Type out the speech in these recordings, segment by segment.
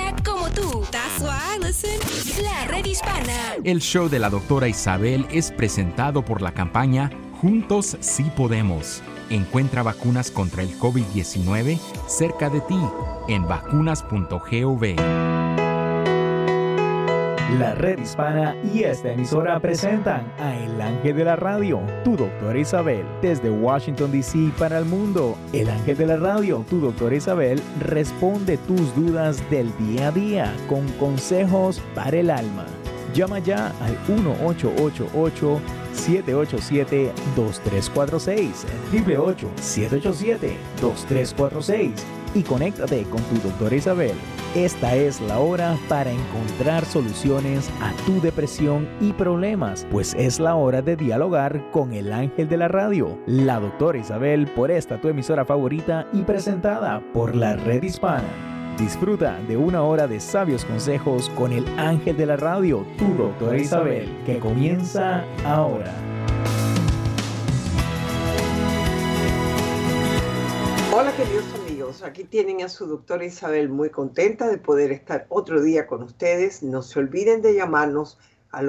buena como tú. That's why I listen. La Red Hispana. El show de la doctora Isabel es presentado por la campaña Juntos Sí Podemos. Encuentra vacunas contra el COVID-19 cerca de ti en vacunas.gov. La Red Hispana y esta emisora presentan a El Ángel de la Radio, tu doctora Isabel, desde Washington, D.C. para el mundo. El Ángel de la Radio, tu doctora Isabel, responde tus dudas del día a día con consejos para el alma. Llama ya al 1-888-787-2346, 888-787-2346 y conéctate con tu doctora Isabel. Esta es la hora para encontrar soluciones a tu depresión y problemas, pues es la hora de dialogar con el ángel de la radio, la doctora Isabel, por esta tu emisora favorita y presentada por la Red Hispana. Disfruta de una hora de sabios consejos con el ángel de la radio, tu doctora Isabel, que comienza ahora. Hola queridos amigos, aquí tienen a su doctora Isabel, muy contenta de poder estar otro día con ustedes. No se olviden de llamarnos al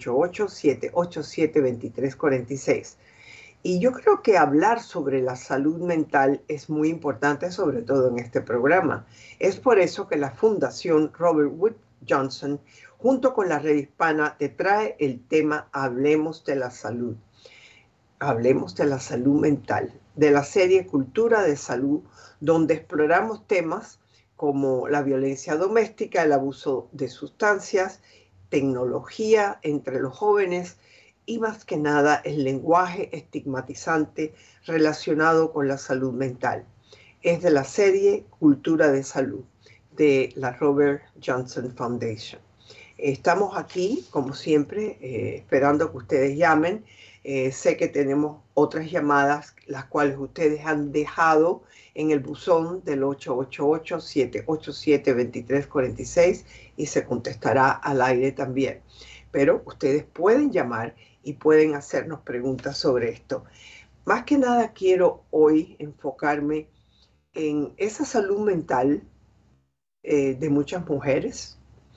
888-787-2346. Y yo creo que hablar sobre la salud mental es muy importante, sobre todo en este programa. Es por eso que la Fundación Robert Wood Johnson, junto con la Red Hispana, te trae el tema Hablemos de la Salud. Hablemos de la salud mental, de la serie Cultura de Salud, donde exploramos temas como la violencia doméstica, el abuso de sustancias, tecnología entre los jóvenes y más que nada el lenguaje estigmatizante relacionado con la salud mental. Es de la serie Cultura de Salud de la Robert Johnson Foundation. Estamos aquí, como siempre, esperando que ustedes llamen. Sé que tenemos otras llamadas, las cuales ustedes han dejado en el buzón del 888-787-2346 y se contestará al aire también. Pero ustedes pueden llamar y pueden hacernos preguntas sobre esto. Más que nada quiero hoy enfocarme en esa salud mental de muchas mujeres.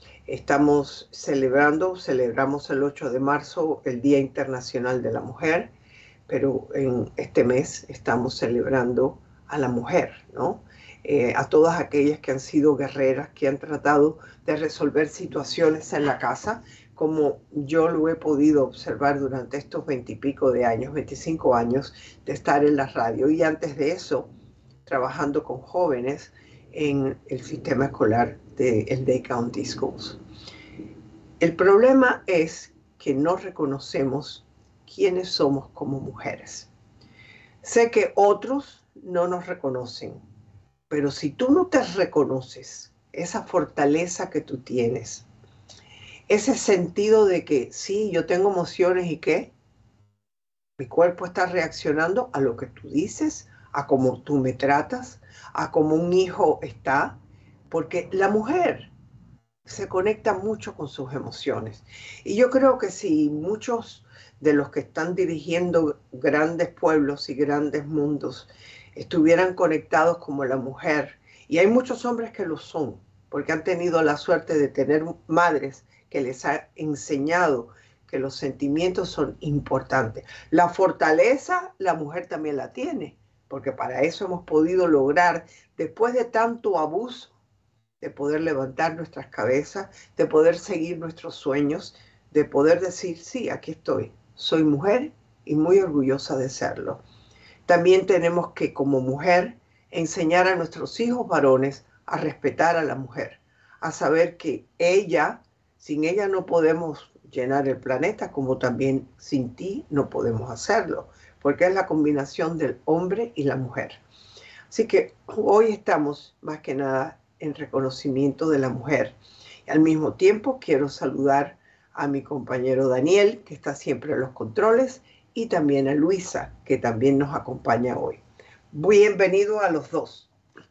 Celebramos el 8 de marzo el Día Internacional de la Mujer, pero en este mes estamos celebrando a la mujer, ¿no? A todas aquellas que han sido guerreras, que han tratado de resolver situaciones en la casa, como yo lo he podido observar durante estos 20 y pico de años, 25 años de estar en la radio, y antes de eso, trabajando con jóvenes en el sistema escolar del Dade County Schools. El problema es que no reconocemos quiénes somos como mujeres. Sé que otros no nos reconocen, pero si tú no te reconoces esa fortaleza que tú tienes, ese sentido de que sí, yo tengo emociones y ¿qué? Mi cuerpo está reaccionando a lo que tú dices, a cómo tú me tratas, a cómo un hijo está, porque la mujer se conecta mucho con sus emociones. Y yo creo que si muchos de los que están dirigiendo grandes pueblos y grandes mundos estuvieran conectados como la mujer, y hay muchos hombres que lo son, porque han tenido la suerte de tener madres que les ha enseñado que los sentimientos son importantes. La fortaleza, la mujer también la tiene, porque para eso hemos podido lograr, después de tanto abuso, de poder levantar nuestras cabezas, de poder seguir nuestros sueños, de poder decir, sí, aquí estoy, soy mujer y muy orgullosa de serlo. También tenemos que, como mujer, enseñar a nuestros hijos varones a respetar a la mujer, a saber que sin ella no podemos llenar el planeta, como también sin ti no podemos hacerlo, porque es la combinación del hombre y la mujer. Así que hoy estamos más que nada en reconocimiento de la mujer. Y al mismo tiempo quiero saludar a mi compañero Daniel, que está siempre en los controles, y también a Luisa, que también nos acompaña hoy. Bienvenido a los dos.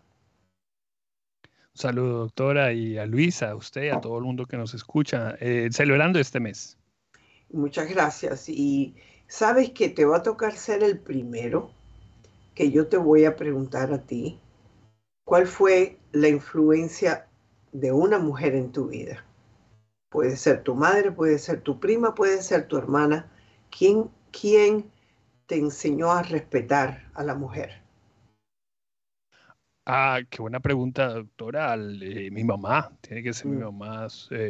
Un saludo, doctora, y a Luisa, a usted, a todo el mundo que nos escucha, celebrando este mes. Muchas gracias. Y sabes que te va a tocar ser el primero que yo te voy a preguntar a ti. ¿Cuál fue la influencia de una mujer en tu vida. Puede ser tu madre, puede ser tu prima, puede ser tu hermana. ¿Quién te enseñó a respetar a la mujer? Ah, qué buena pregunta, doctora. Mi mamá, tiene que ser mi Mm, mamá.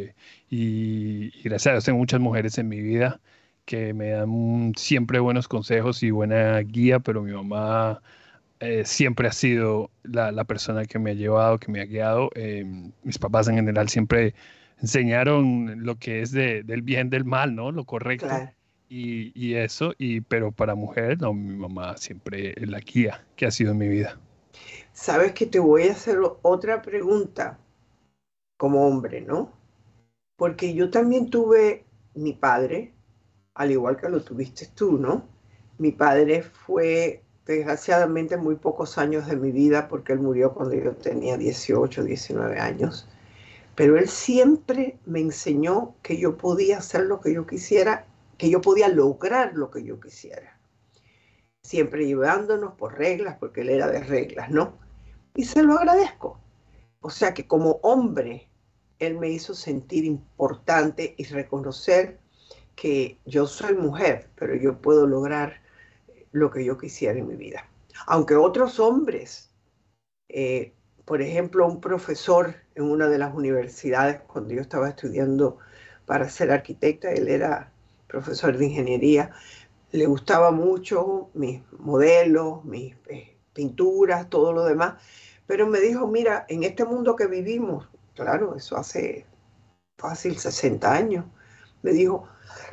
Y gracias a Dios tengo muchas mujeres en mi vida que me dan siempre buenos consejos y buena guía, pero mi mamá siempre ha sido la persona que me ha llevado, que me ha guiado. Mis papás en general siempre enseñaron lo que es del bien, del mal, ¿no? Lo correcto. claro. Y eso, pero para mujer, no, mi mamá siempre es la guía que ha sido en mi vida. Sabes que te voy a hacer otra pregunta como hombre, ¿no? Porque yo también tuve mi padre, al igual que lo tuviste tú, ¿no? Mi padre fue, desgraciadamente, muy pocos años de mi vida porque él murió cuando yo tenía 18, 19 años. Pero él siempre me enseñó que yo podía hacer lo que yo quisiera, que yo podía lograr lo que yo quisiera. Siempre llevándonos por reglas, porque él era de reglas, ¿no? Y se lo agradezco. O sea que como hombre, él me hizo sentir importante y reconocer que yo soy mujer, pero yo puedo lograr lo que yo quisiera en mi vida. Aunque otros hombres, eh, por ejemplo, un profesor en una de las universidades, cuando yo estaba estudiando para ser arquitecta, él era profesor de ingeniería, le gustaba mucho mis modelos, mis pinturas, todo lo demás, pero me dijo, mira, en este mundo que vivimos, claro, eso hace fácil 60 años, me dijo,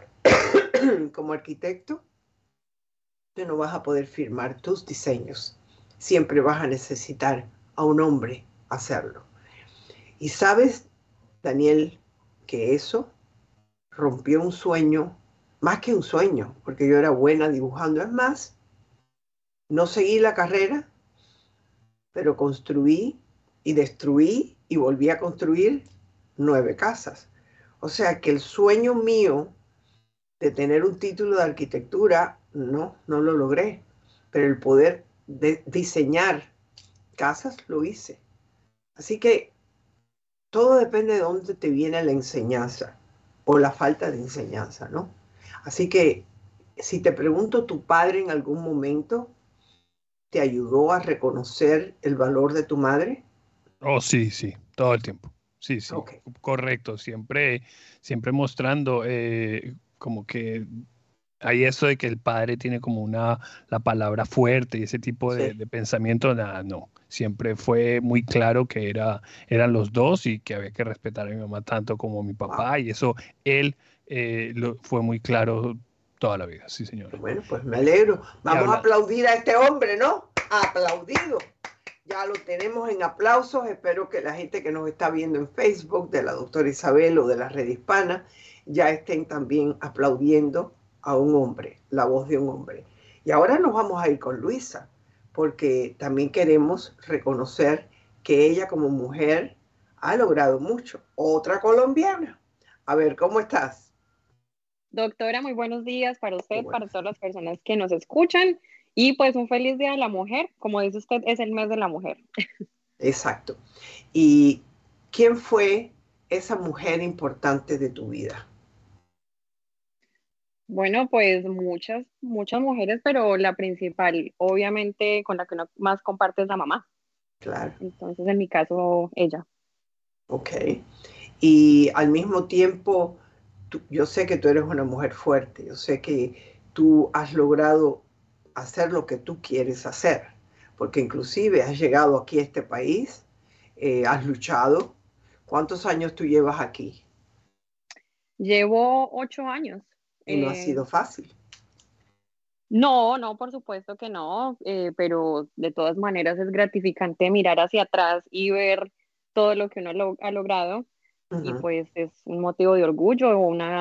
como arquitecto, tú no vas a poder firmar tus diseños. Siempre vas a necesitar a un hombre hacerlo. Y sabes, Daniel, que eso rompió un sueño, más que un sueño, porque yo era buena dibujando. Es más, no seguí la carrera, pero construí y destruí y volví a construir 9 casas. O sea que el sueño mío de tener un título de arquitectura, no lo logré, pero el poder de diseñar casas lo hice. Así que todo depende de dónde te viene la enseñanza o la falta de enseñanza, ¿no? Así que si te pregunto, ¿tu padre en algún momento te ayudó a reconocer el valor de tu madre? Oh, sí, sí, todo el tiempo. Sí, sí, Ok. correcto. Siempre mostrando como que hay eso de que el padre tiene como la palabra fuerte y ese tipo Sí. de pensamiento, nada, no. Siempre fue muy claro que eran los dos y que había que respetar a mi mamá tanto como a mi Wow. papá y eso él fue muy claro toda la vida, sí, señora. Bueno, pues me alegro. Y Vamos a habla, aplaudir a este hombre, ¿no? Aplaudido. Ya lo tenemos en aplausos. Espero que la gente que nos está viendo en Facebook, de la doctora Isabel o de la Red Hispana, ya estén también aplaudiendo a un hombre, la voz de un hombre. Y ahora nos vamos a ir con Luisa, porque también queremos reconocer que ella como mujer ha logrado mucho. Otra colombiana. A ver, ¿cómo estás? Doctora, muy buenos días para Qué usted, bueno. para todas las personas que nos escuchan y pues un feliz Día de la Mujer. Como dice usted, es el mes de la mujer. Exacto. ¿Y quién fue esa mujer importante de tu vida? Bueno, pues muchas mujeres, pero la principal, obviamente, con la que uno más comparte es la mamá. Claro, Entonces, en mi caso, ella. ok. Y al mismo tiempo, yo sé que tú eres una mujer fuerte, yo sé que tú has logrado hacer lo que tú quieres hacer, porque inclusive has llegado aquí a este país, has luchado. ¿Cuántos años tú llevas aquí? Llevo 8 años. Y no ha Eh, sido fácil. no, no, por supuesto que no, pero de todas maneras es gratificante mirar hacia atrás y ver todo lo que uno ha logrado. Y Ujú. pues es un motivo de orgullo,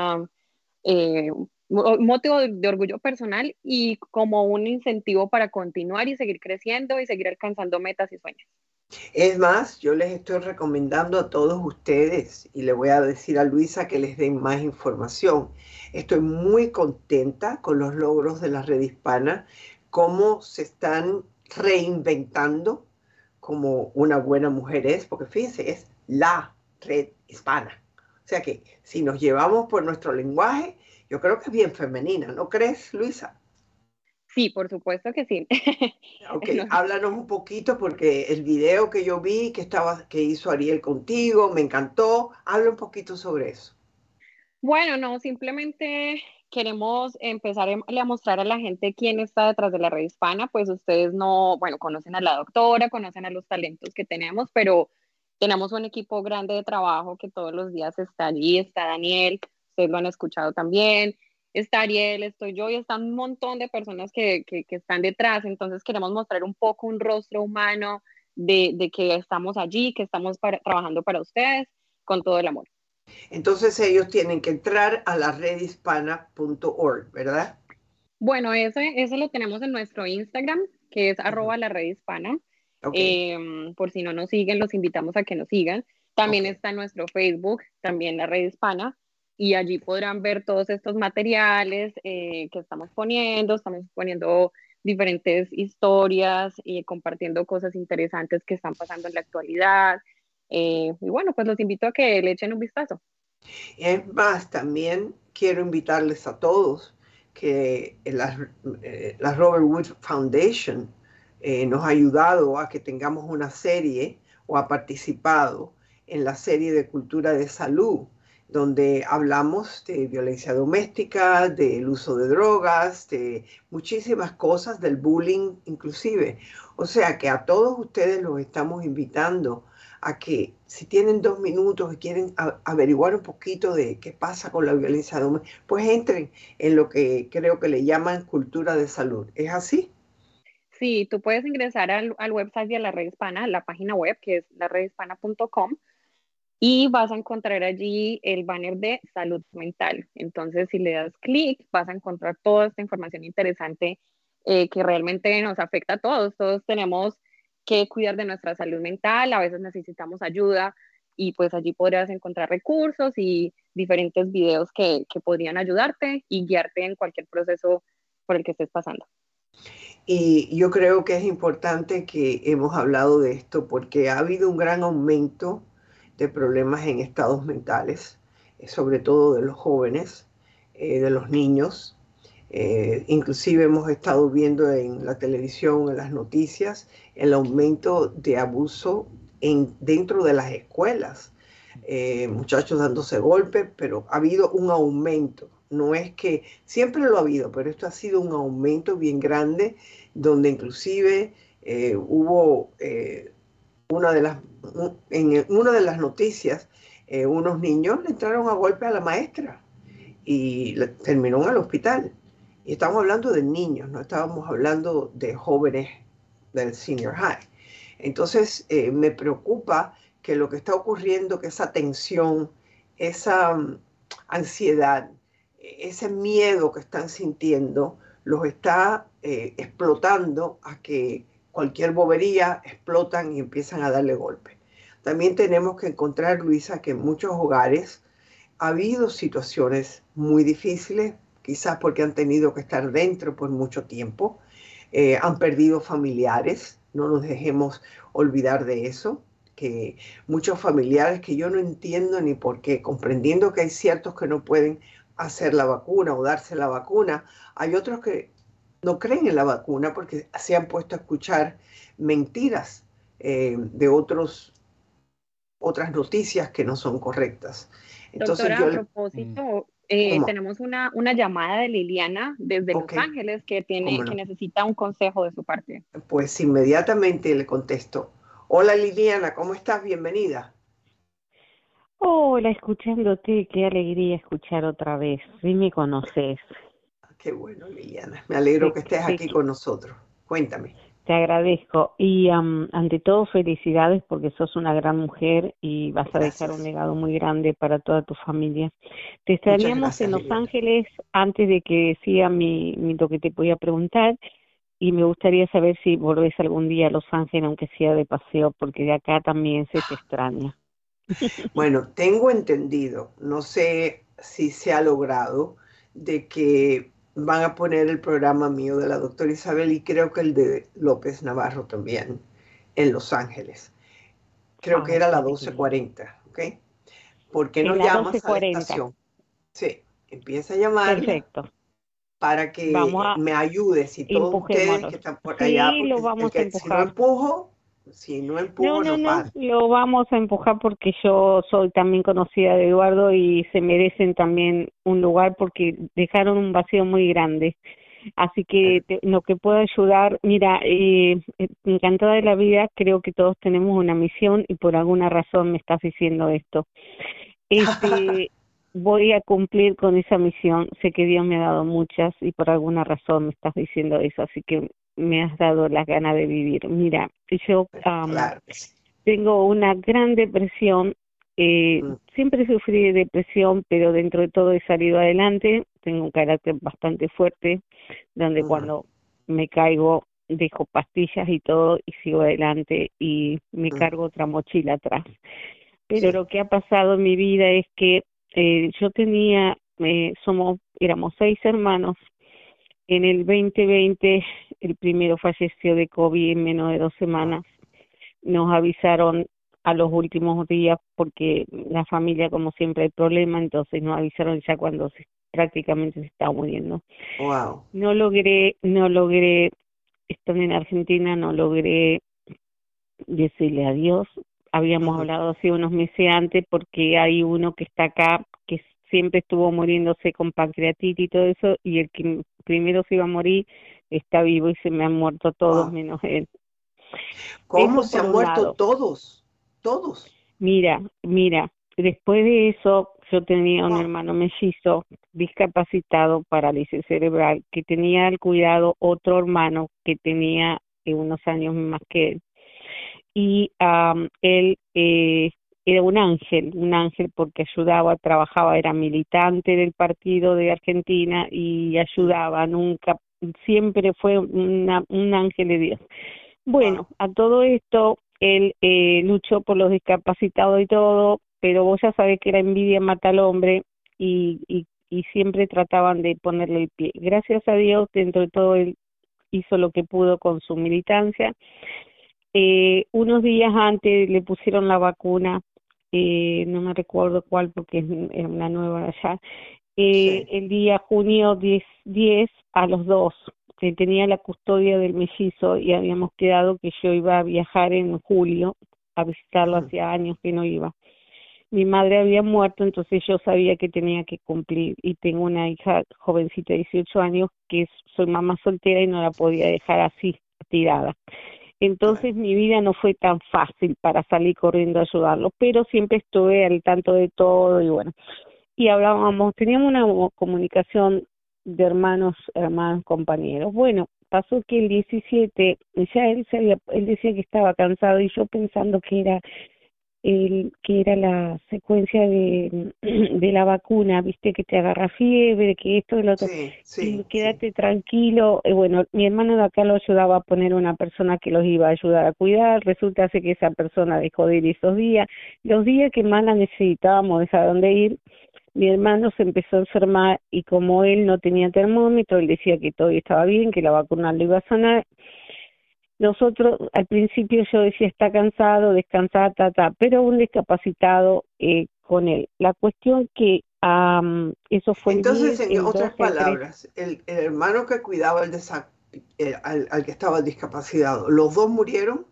un motivo de orgullo personal y como un incentivo para continuar y seguir creciendo y seguir alcanzando metas y sueños. Es más, yo les estoy recomendando a todos ustedes y le voy a decir a Luisa que les den más información. Estoy muy contenta con los logros de la red hispana, cómo se están reinventando como una buena mujer es, porque fíjense, es la red hispana. O sea que si nos llevamos por nuestro lenguaje, yo creo que es bien femenina, ¿no crees, Luisa? Sí, por supuesto que sí. Ok, No. háblanos un poquito porque el video que yo vi que hizo Ariel contigo, me encantó. Habla un poquito sobre eso. Bueno, no, simplemente queremos empezar a mostrar a la gente quién está detrás de la red hispana, pues ustedes no, bueno, conocen a la doctora, conocen a los talentos que tenemos, pero tenemos un equipo grande de trabajo que todos los días está allí, está Daniel, ustedes lo han escuchado también, está Ariel, estoy yo y están un montón de personas que están detrás, entonces queremos mostrar un poco un rostro humano de que estamos allí, que estamos trabajando para ustedes con todo el amor. Entonces ellos tienen que entrar a la redhispana.org, ¿verdad? Bueno, ese lo tenemos en nuestro Instagram, que es @laredhispana. Okay. Por si no nos siguen, los invitamos a que nos sigan. También Okay. está en nuestro Facebook, también la Red Hispana, y allí podrán ver todos estos materiales que estamos poniendo diferentes historias y compartiendo cosas interesantes que están pasando en la actualidad. Y bueno, pues los invito a que le echen un vistazo. Es más, también quiero invitarles a todos que la Robert Wood Foundation nos ha ayudado a que tengamos una serie o ha participado en la serie de Cultura de Salud, donde hablamos de violencia doméstica, del uso de drogas, de muchísimas cosas, del bullying inclusive. O sea que a todos ustedes los estamos invitando a que si tienen 2 minutos y quieren averiguar un poquito de qué pasa con la violencia doméstica, pues entren en lo que creo que le llaman cultura de salud. ¿Es así? Sí, tú puedes ingresar al website de la Red Hispana, la página web que es laredhispana.com y vas a encontrar allí el banner de salud mental. Entonces, si le das clic, vas a encontrar toda esta información interesante que realmente nos afecta a todos. Todos tenemos que cuidar de nuestra salud mental, a veces necesitamos ayuda y pues allí podrás encontrar recursos y diferentes videos que podrían ayudarte y guiarte en cualquier proceso por el que estés pasando. Y yo creo que es importante que hemos hablado de esto porque ha habido un gran aumento de problemas en estados mentales, sobre todo de los jóvenes, de los niños. Inclusive hemos estado viendo en la televisión, en las noticias, el aumento de abuso dentro de las escuelas. Muchachos dándose golpes, pero ha habido un aumento. No es que siempre lo ha habido, pero esto ha sido un aumento bien grande, donde inclusive hubo en una de las noticias, unos niños le entraron a golpe a la maestra y terminó en el hospital. Y estamos hablando de niños, no estábamos hablando de jóvenes del senior high. Entonces me preocupa que lo que está ocurriendo, que esa tensión, esa ansiedad, ese miedo que están sintiendo, los está explotando a que cualquier bobería explotan y empiezan a darle golpe. También tenemos que encontrar, Luisa, que en muchos hogares ha habido situaciones muy difíciles, quizás porque han tenido que estar dentro por mucho tiempo, han perdido familiares, no nos dejemos olvidar de eso, que muchos familiares que yo no entiendo ni por qué, comprendiendo que hay ciertos que no pueden hacer la vacuna o darse la vacuna, hay otros que no creen en la vacuna porque se han puesto a escuchar mentiras de otras noticias que no son correctas. Entonces Doctora, a propósito, tenemos una llamada de Liliana desde Los Ángeles que necesita un consejo de su parte. Pues inmediatamente le contesto. Hola Liliana, ¿cómo estás? Bienvenida. Hola, escuchándote, qué alegría escuchar otra vez. Sí me conoces. Qué bueno, Liliana. Me alegro que estés aquí con nosotros. Cuéntame. Te agradezco y ante todo felicidades porque sos una gran mujer y vas a dejar un legado muy grande para toda tu familia. Te extrañamos en Los Ángeles antes de que siga lo que te voy a preguntar y me gustaría saber si volvés algún día a Los Ángeles aunque sea de paseo porque de acá también se te extraña. Bueno, tengo entendido, no sé si se ha logrado, de que van a poner el programa mío de la doctora Isabel y creo que el de López Navarro también en Los Ángeles. Creo que era la 12:40, ¿ok? ¿por qué no en la llamas a la 12:40. estación? Sí, empieza a llamarla Perfecto. para Vamos que a me ayudes y todos ustedes que empujémoslo. están por allá, Sí, lo porque vamos a si no empujar. empujo, no No, paro. lo vamos a empujar porque yo soy también conocida de Eduardo y se merecen también un lugar porque dejaron un vacío muy grande. Así que lo que puedo ayudar, mira, encantada de la vida, creo que todos tenemos una misión y por alguna razón me estás diciendo esto. Voy a cumplir con esa misión, sé que Dios me ha dado muchas y por alguna razón me estás diciendo eso, así que me has dado las ganas de vivir. Mira, yo Claro. tengo una gran depresión, siempre sufrí de depresión, pero dentro de todo he salido adelante, tengo un carácter bastante fuerte, donde cuando me caigo dejo pastillas y todo y sigo adelante y me cargo otra mochila atrás. Pero lo que ha pasado en mi vida es que yo tenía, éramos 6 hermanos. En el 2020 el primero falleció de COVID en menos de 2 semanas. Nos avisaron a los últimos días porque la familia, como siempre, hay problema, entonces nos avisaron ya cuando prácticamente se estaba muriendo. Wow. No logré estar en Argentina, no logré decirle adiós. Habíamos hablado hace unos meses antes porque hay uno que está acá que siempre estuvo muriéndose con pancreatitis y todo eso, y el que primero se iba a morir está vivo y se me han muerto todos menos él. ¿Cómo Eso se por han un muerto lado. todos? Mira, después de eso yo tenía un hermano mellizo discapacitado, parálisis cerebral, que tenía al cuidado otro hermano que tenía unos años más que él. Y él era un ángel porque ayudaba, trabajaba, era militante del partido de Argentina y ayudaba, siempre fue un ángel de Dios. Bueno, a todo esto, él luchó por los discapacitados y todo, pero vos ya sabés que la envidia mata al hombre y siempre trataban de ponerle el pie. Gracias a Dios, dentro de todo, él hizo lo que pudo con su militancia. Unos días antes le pusieron la vacuna, no me recuerdo cuál porque era una nueva allá, el día junio 10 a los 2, que tenía la custodia del mellizo y habíamos quedado que yo iba a viajar en julio a visitarlo, hacía años que no iba. Mi madre había muerto, entonces yo sabía que tenía que cumplir y tengo una hija jovencita de 18 años que soy mamá soltera y no la podía dejar así, tirada. Entonces mi vida no fue tan fácil para salir corriendo a ayudarlo, pero siempre estuve al tanto de todo y bueno. Y teníamos una comunicación de hermanos, compañeros. Bueno, pasó que el 17, ya él decía que estaba cansado y yo pensando que era la secuencia de la vacuna, viste, que te agarra fiebre, que esto y lo otro, y quédate tranquilo. Bueno, mi hermano de acá lo ayudaba a poner una persona que los iba a ayudar a cuidar, resulta que esa persona dejó de ir esos días, los días que más la necesitábamos dejaron de ir. Mi hermano se empezó a enfermar y como él no tenía termómetro, él decía que todo estaba bien, que la vacuna lo iba a sanar. Nosotros, al principio yo decía, está cansado, descansar, pero un discapacitado con él. La cuestión que eso fue Entonces, el 10, en el otras 12, palabras, el hermano que cuidaba al que estaba discapacitado, ¿los dos murieron?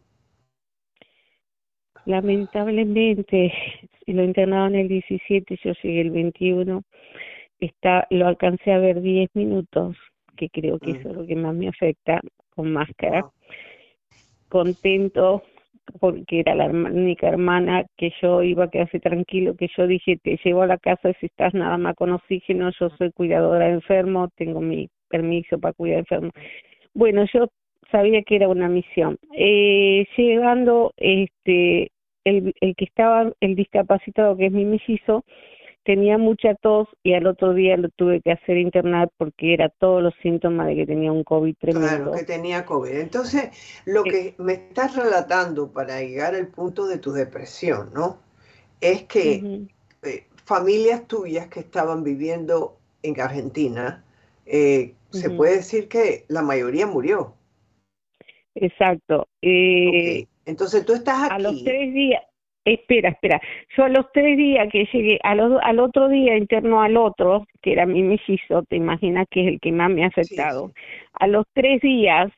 Lamentablemente, lo internaron el 17, yo llegué el 21, lo alcancé a ver 10 minutos, que creo que eso es lo que más me afecta, con máscara. Contento porque era la única hermana que yo iba a quedarse tranquilo, que yo dije, te llevo a la casa si estás nada más con oxígeno, yo soy cuidadora de enfermos, tengo mi permiso para cuidar de enfermos. Bueno, yo sabía que era una misión. Llegando, el que estaba, el discapacitado, que es mi mellizo, tenía mucha tos y al otro día lo tuve que hacer internar porque era todos los síntomas de que tenía un COVID tremendo. Claro, que tenía COVID. Entonces, lo que me estás relatando para llegar al punto de tu depresión, ¿no? Es que familias tuyas que estaban viviendo en Argentina, se puede decir que la mayoría murió. Exacto. Okay. Entonces tú estás aquí. A los 3 días, Espera. Yo a los 3 días que llegué, al otro día interno al otro, que era mi mellizo, te imaginas que es el que más me ha afectado. Sí. A los 3 días,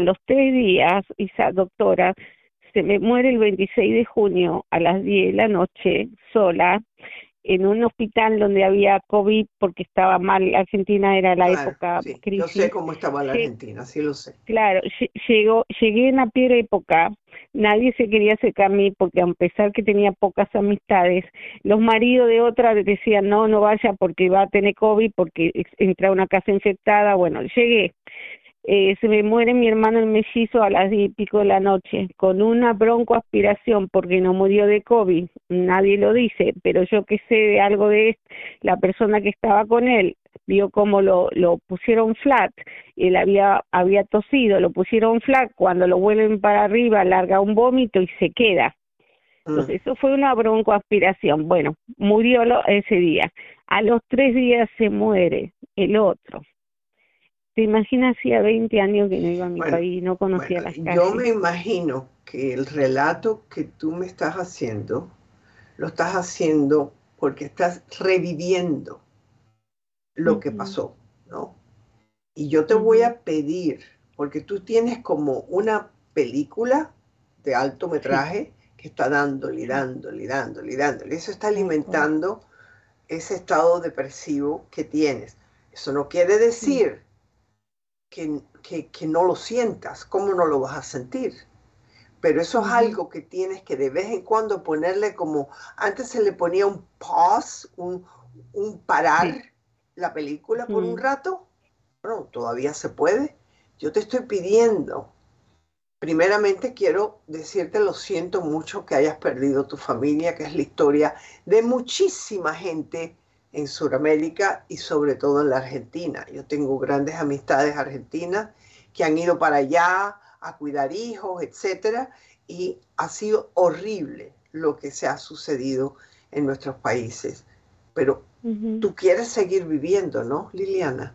esa doctora se me muere el 26 de junio a las 10 de la noche, sola, en un hospital donde había COVID porque estaba mal. Argentina era la Claro, época sí. crisis. Yo sé cómo estaba la Argentina, sí lo sé. Claro, llegué en la peor época, nadie se quería acercar a mí porque a pesar que tenía pocas amistades, los maridos de otras decían no vaya porque va a tener COVID, porque entra a una casa infectada. Bueno, llegué. Se me muere mi hermano el mellizo a las 10 y pico de la noche, con una broncoaspiración porque no murió de COVID, nadie lo dice, pero yo que sé de algo de esto, la persona que estaba con él vio cómo lo pusieron flat, él había tosido, lo pusieron flat, cuando lo vuelven para arriba larga un vómito y se queda. Entonces eso fue una broncoaspiración. Bueno, murió ese día. A los 3 días se muere el otro. ¿Te imaginas? Hacía 20 años que no iba a mi país, no conocía las calles. Yo me imagino que el relato que tú me estás haciendo, lo estás haciendo porque estás reviviendo lo que pasó, ¿no? Y yo te voy a pedir, porque tú tienes como una película de alto metraje que está dándole. Eso está alimentando ese estado depresivo que tienes. Eso no quiere decir que no lo sientas. ¿Cómo no lo vas a sentir? Pero eso es algo que tienes que de vez en cuando ponerle como, antes se le ponía un pause, un parar la película por un rato. Bueno, todavía se puede. Yo te estoy pidiendo, primeramente quiero decirte lo siento mucho que hayas perdido tu familia, que es la historia de muchísima gente en Sudamérica y sobre todo en la Argentina. Yo tengo grandes amistades argentinas que han ido para allá a cuidar hijos, etcétera, y ha sido horrible lo que se ha sucedido en nuestros países. Pero tú quieres seguir viviendo, ¿no, Liliana?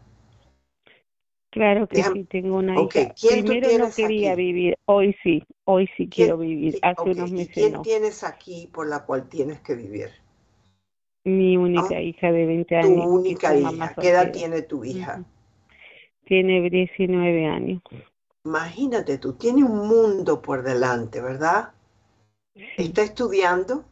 Claro que sí, tengo una hija. ¿Quién Primero tú tienes no quería aquí? vivir, hoy sí quiero vivir. Hace unos meses ¿Quién tienes aquí por la cual tienes que vivir? Mi única hija de 20 años. Tu única hija. ¿Qué edad tiene tu hija? Tiene 19 años. Imagínate tú, tiene un mundo por delante, ¿verdad? Sí. ¿Está estudiando?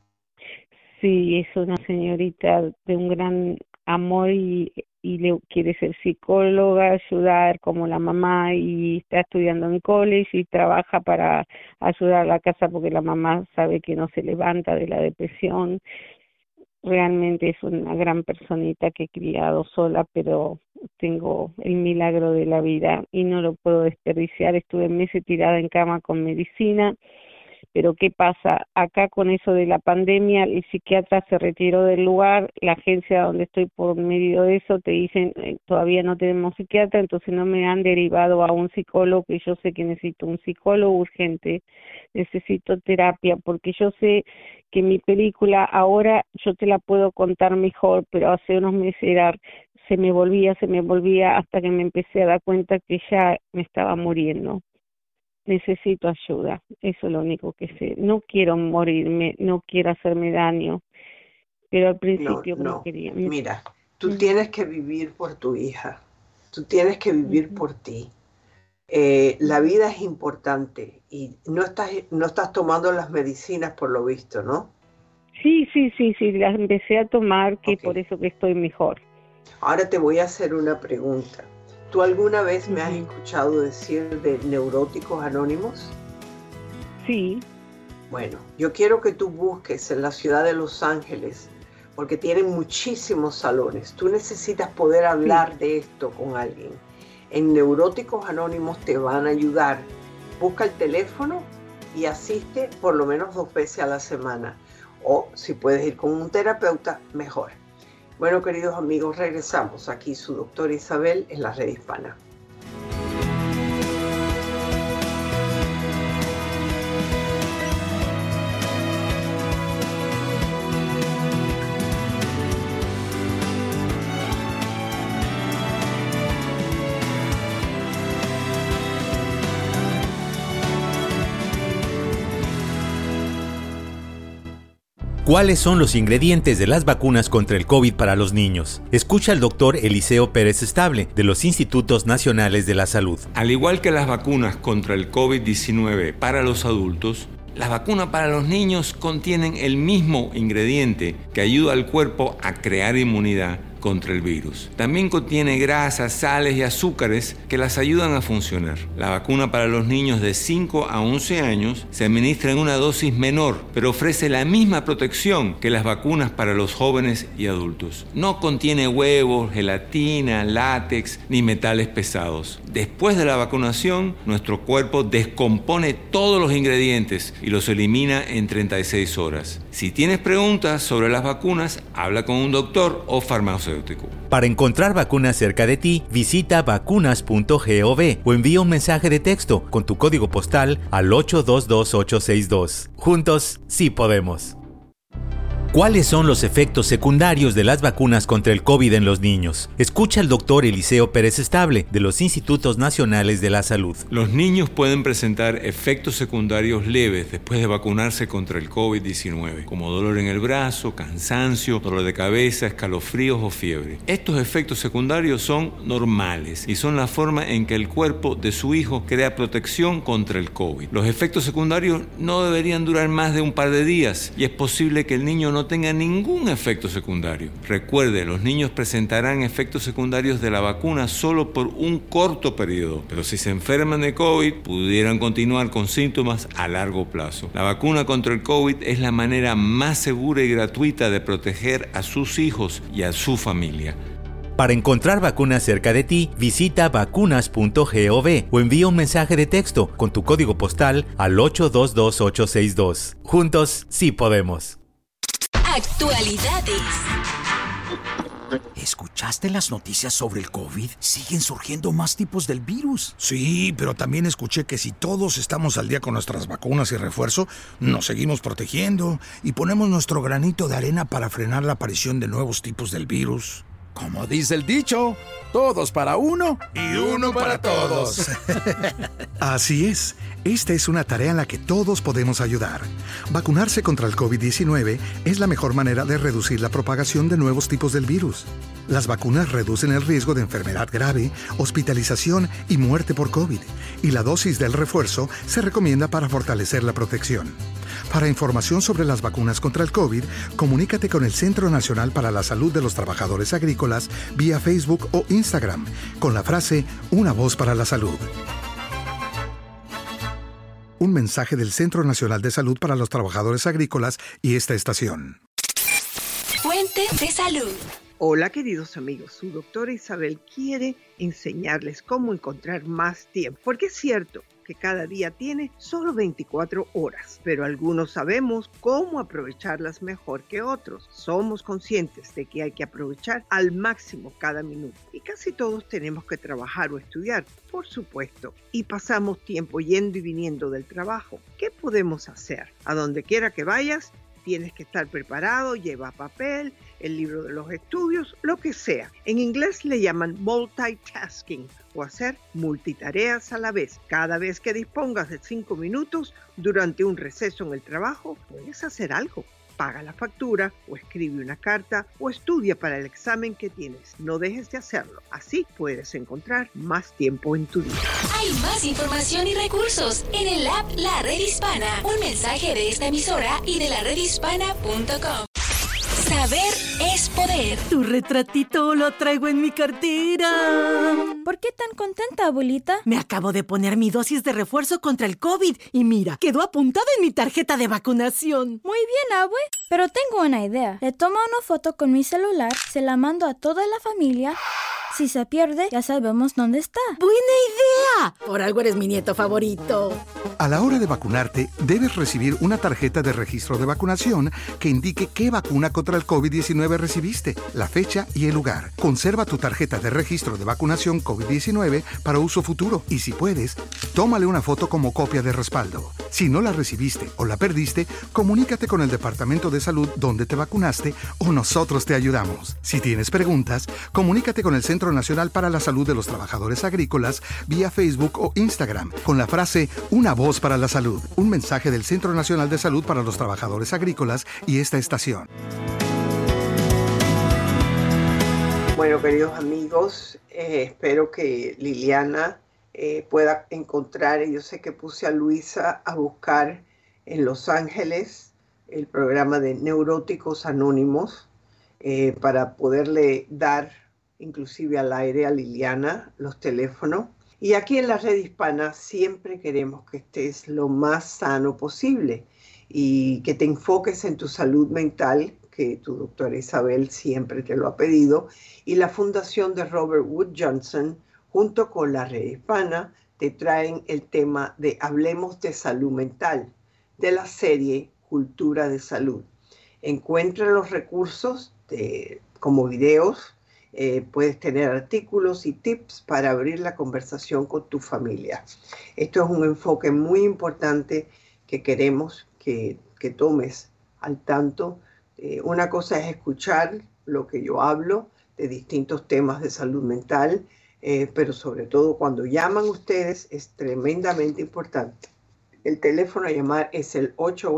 Sí, es una señorita de un gran amor y le quiere ser psicóloga, ayudar como la mamá, y está estudiando en college y trabaja para ayudar a la casa porque la mamá sabe que no se levanta de la depresión. Realmente es una gran personita que he criado sola, pero tengo el milagro de la vida y no lo puedo desperdiciar. Estuve meses tirada en cama con medicina, pero ¿qué pasa? Acá con eso de la pandemia, el psiquiatra se retiró del lugar, la agencia donde estoy por medio de eso te dicen todavía no tenemos psiquiatra, entonces no me han derivado a un psicólogo, que yo sé que necesito un psicólogo urgente, necesito terapia, porque yo sé que mi película ahora yo te la puedo contar mejor, pero hace unos meses se me volvía hasta que me empecé a dar cuenta que ya me estaba muriendo. Necesito ayuda, eso es lo único que sé. No quiero morirme, no quiero hacerme daño, pero al principio no quería. Mira, tú tienes que vivir por tu hija, tú tienes que vivir por ti. La vida es importante y no estás tomando las medicinas por lo visto, ¿no? Sí, las empecé a tomar, que por eso que estoy mejor. Ahora te voy a hacer una pregunta. ¿Tú alguna vez me has escuchado decir de Neuróticos Anónimos? Sí. Bueno, yo quiero que tú busques en la ciudad de Los Ángeles, porque tienen muchísimos salones. Tú necesitas poder hablar de esto con alguien. En Neuróticos Anónimos te van a ayudar. Busca el teléfono y asiste por lo menos 2 veces a la semana. O si puedes ir con un terapeuta, mejor. Bueno, queridos amigos, regresamos. Aquí su doctora Isabel en la Red Hispana. ¿Cuáles son los ingredientes de las vacunas contra el COVID para los niños? Escucha al doctor Eliseo Pérez Estable, de los Institutos Nacionales de la Salud. Al igual que las vacunas contra el COVID-19 para los adultos, las vacunas para los niños contienen el mismo ingrediente que ayuda al cuerpo a crear inmunidad contra el virus. También contiene grasas, sales y azúcares que las ayudan a funcionar. La vacuna para los niños de 5 a 11 años se administra en una dosis menor, pero ofrece la misma protección que las vacunas para los jóvenes y adultos. No contiene huevos, gelatina, látex ni metales pesados. Después de la vacunación, nuestro cuerpo descompone todos los ingredientes y los elimina en 36 horas. Si tienes preguntas sobre las vacunas, habla con un doctor o farmacéutico. Para encontrar vacunas cerca de ti, visita vacunas.gov o envía un mensaje de texto con tu código postal al 822862. Juntos, sí podemos. ¿Cuáles son los efectos secundarios de las vacunas contra el COVID en los niños? Escucha al doctor Eliseo Pérez Estable, de los Institutos Nacionales de la Salud. Los niños pueden presentar efectos secundarios leves después de vacunarse contra el COVID-19, como dolor en el brazo, cansancio, dolor de cabeza, escalofríos o fiebre. Estos efectos secundarios son normales y son la forma en que el cuerpo de su hijo crea protección contra el COVID. Los efectos secundarios no deberían durar más de un par de días y es posible que el niño no tenga ningún efecto secundario. Recuerde, los niños presentarán efectos secundarios de la vacuna solo por un corto periodo, pero si se enferman de COVID, pudieran continuar con síntomas a largo plazo. La vacuna contra el COVID es la manera más segura y gratuita de proteger a sus hijos y a su familia. Para encontrar vacunas cerca de ti, visita vacunas.gov o envía un mensaje de texto con tu código postal al 822862. Juntos, sí podemos. Actualidades. ¿Escuchaste las noticias sobre el COVID? Siguen surgiendo más tipos del virus. Sí, pero también escuché que si todos estamos al día con nuestras vacunas y refuerzo, nos seguimos protegiendo y ponemos nuestro granito de arena para frenar la aparición de nuevos tipos del virus. Como dice el dicho, todos para uno y uno para todos. Así es. Esta es una tarea en la que todos podemos ayudar. Vacunarse contra el COVID-19 es la mejor manera de reducir la propagación de nuevos tipos del virus. Las vacunas reducen el riesgo de enfermedad grave, hospitalización y muerte por COVID, y la dosis del refuerzo se recomienda para fortalecer la protección. Para información sobre las vacunas contra el COVID, comunícate con el Centro Nacional para la Salud de los Trabajadores Agrícolas vía Facebook o Instagram con la frase "Una voz para la salud". Un mensaje del Centro Nacional de Salud para los Trabajadores Agrícolas y esta estación. Fuente de salud. Hola queridos amigos, su doctora Isabel quiere enseñarles cómo encontrar más tiempo, porque es cierto que cada día tiene solo 24 horas, pero algunos sabemos cómo aprovecharlas mejor que otros. Somos conscientes de que hay que aprovechar al máximo cada minuto y casi todos tenemos que trabajar o estudiar, por supuesto, y pasamos tiempo yendo y viniendo del trabajo. ¿Qué podemos hacer? A donde quiera que vayas, tienes que estar preparado, lleva papel, el libro de los estudios, lo que sea. En inglés le llaman multitasking o hacer multitareas a la vez. Cada vez que dispongas de 5 minutos durante un receso en el trabajo, puedes hacer algo. Paga la factura o escribe una carta o estudia para el examen que tienes. No dejes de hacerlo. Así puedes encontrar más tiempo en tu día. Hay más información y recursos en el app La Red Hispana. Un mensaje de esta emisora y de laredhispana.com. Saber es poder. Tu retratito lo traigo en mi cartera. ¿Por qué tan contenta, abuelita? Me acabo de poner mi dosis de refuerzo contra el COVID y mira, quedó apuntado en mi tarjeta de vacunación. Muy bien, abue. Pero tengo una idea. Le tomo una foto con mi celular, se la mando a toda la familia. Si se pierde, ya sabemos dónde está. ¡Buena idea! Por algo eres mi nieto favorito. A la hora de vacunarte, debes recibir una tarjeta de registro de vacunación que indique qué vacuna contra el COVID-19 recibiste, la fecha y el lugar. Conserva tu tarjeta de registro de vacunación COVID-19 para uso futuro y, si puedes, tómale una foto como copia de respaldo. Si no la recibiste o la perdiste, comunícate con el Departamento de Salud donde te vacunaste o nosotros te ayudamos. Si tienes preguntas, comunícate con el Centro Centro Nacional para la Salud de los Trabajadores Agrícolas vía Facebook o Instagram con la frase Una voz para la salud, un mensaje del Centro Nacional de Salud para los Trabajadores Agrícolas y esta estación. Bueno, queridos amigos, espero que Liliana pueda encontrar, yo sé que puse a Luisa a buscar en Los Ángeles el programa de Neuróticos Anónimos para poderle dar inclusive al aire a Liliana los teléfonos. Y aquí en la Red Hispana siempre queremos que estés lo más sano posible y que te enfoques en tu salud mental, que tu doctora Isabel siempre te lo ha pedido, y la Fundación de Robert Wood Johnson junto con la Red Hispana te traen el tema de Hablemos de Salud Mental de la serie Cultura de Salud. Encuentra los recursos como videos, puedes tener artículos y tips para abrir la conversación con tu familia. Esto es un enfoque muy importante que queremos que tomes al tanto. Una cosa es escuchar lo que yo hablo de distintos temas de salud mental, pero sobre todo cuando llaman ustedes es tremendamente importante. El teléfono a llamar es el